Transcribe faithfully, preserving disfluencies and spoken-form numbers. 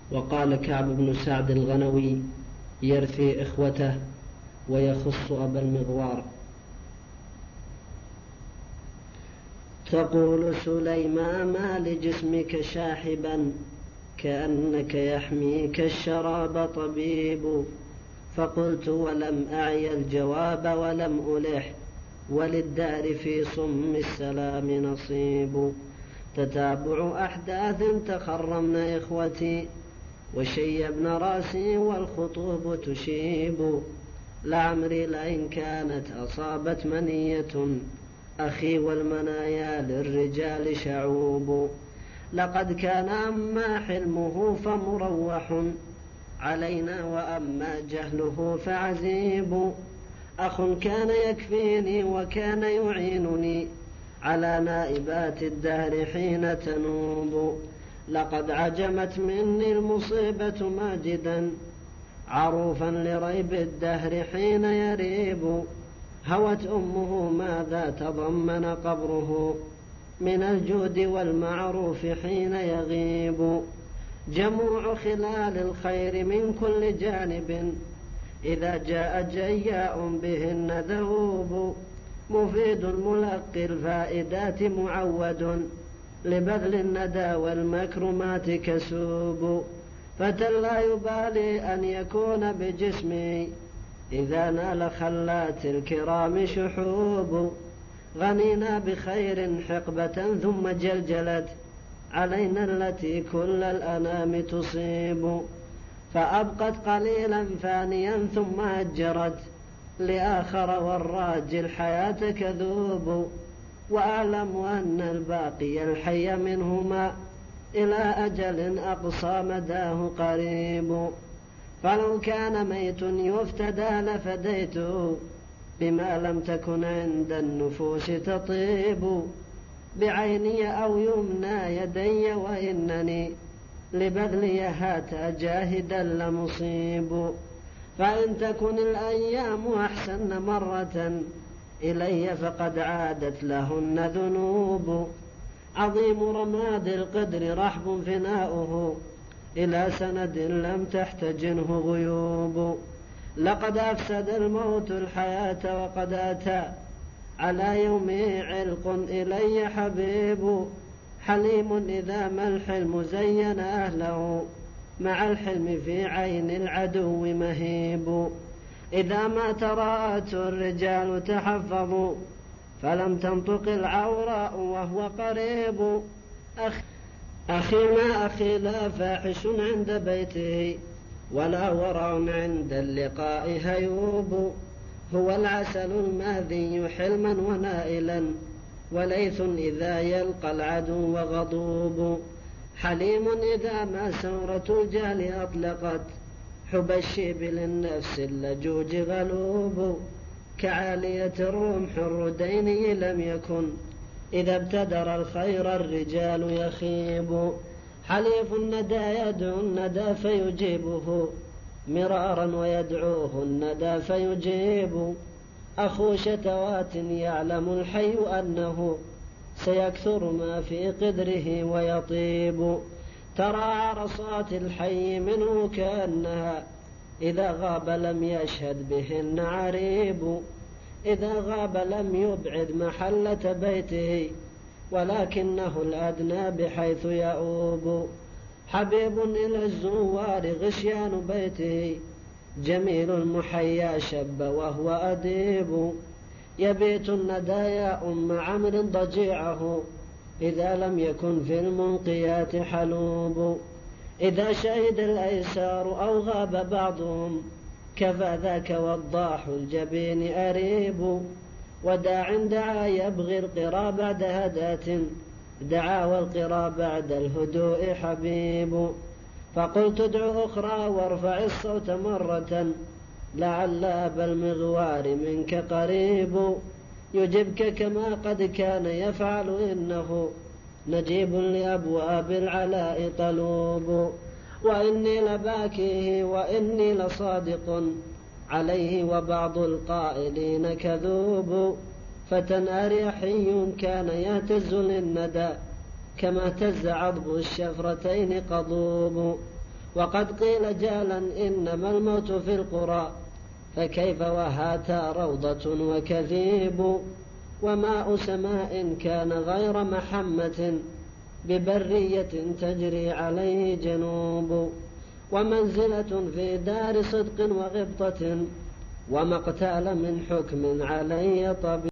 وقال كعب بن سعد الغنوي يرثي إخوته ويخص أبا المغوار. تقول سليمان ما لجسمك شاحبا كأنك يحميك الشراب طبيب. فقلت ولم أعي الجواب ولم ألح وللدار في صم السلام نصيب. تتابع أحداث تخرمن إخوتي وشيبن راسي والخطوب تشيب. لعمري لئن كانت أصابت منية أخي والمنايا للرجال شعوب. لقد كان أما حلمه فمروح علينا وأما جهله فعزيب. أخ كان يكفيني وكان يعينني على نائبات الدهر حين تنوب. لقد عجمت مني المصيبة ماجدا عروفا لريب الدهر حين يريب. هوت أمه ماذا تضمن قبره من الجود والمعروف حين يغيب. جموع خلال الخير من كل جانب إذا جاء جياء بهن ذهوب. مفيد ملقي الفائدات معود لبذل الندى والمكرمات كسوب. فتى لا يبالي أن يكون بجسمي إذا نال خلات الكرام شحوب. غنينا بخير حقبة ثم جلجلت علينا التي كل الأنام تصيب. فأبقت قليلا فانيا ثم أجرت لآخر والراجي الحياة كذوب. وأعلم أن الباقي الحي منهما إلى أجل أقصى مداه قريب. فلو كان ميت يفتدى لفديته بما لم تكن عند النفوس تطيب. بعيني أو يمنى يدي وإنني لبذلي هات جاهدا لمصيب. فإن تكن الأيام أحسن مرة إلي فقد عادت لهن ذنوب. عظيم رماد القدر رحب فناؤه إلى سند لم تحتجنه غيوب. لقد أفسد الموت الحياة وقد أتى على يومه علق إلي حبيب. حليم إذا ما الحلم زين أهله مع الحلم في عين العدو مهيب. إذا ما تراءت الرجال تحفظوا فلم تنطق العوراء وهو قريب. أخي, أخي ما أخي لا فاحش عند بيته ولا ورع عند اللقاء هيوب. هو العسل الماذي حلما ونائلا وليث إذا يلقى العدو غضوب. حليم إذا ما سورة الجال أطلقت حب الشيب للنفس اللجوج غلوب. كعالية الرمح الردين لم يكن إذا ابتدر الخير الرجال يخيب. حليف الندى يدعو الندى فيجيبه مرارا ويدعوه الندى فيجيب. أخو شتوات يعلم الحي أنه سيكثر ما في قدره ويطيب. ترى عرصات الحي منه كأنها إذا غاب لم يشهد بهن عريب. إذا غاب لم يبعد محلة بيته ولكنه الأدنى بحيث يؤوب. حبيب إلى الزوار غشيان بيته جميل المحيا شب وهو أديب. يبيت الندى يا أم عمرو ضجيعه إذا لم يكن في المنقيات حلوب. إذا شهد الأيسار أو غاب بعضهم كفى ذاك وضاح الجبين أريب. وداع دعا يبغي القرى بعد هداة دعا والقرى بعد الهدوء حبيب. فقلت ادع أخرى وارفع الصوت مرة لعل أبا المغوار منك قريب. يجبك كما قد كان يفعل إنه نجيب لأبواب العلاء طلوب. وإني لباكيه وإني لصادق عليه وبعض القائلين كذوب. فتى أريحي كان يهتز للندى كما اهتز عضب الشفرتين قضوب. وقد قيل جالا إنما الموت في القرى، فكيف وهاتا روضة وكذيب، وماء سماء كان غير محمة، ببرية تجري عليه جنوب، ومنزلة في دار صدق وغبطة، ومقتال من حكم علي طبيب.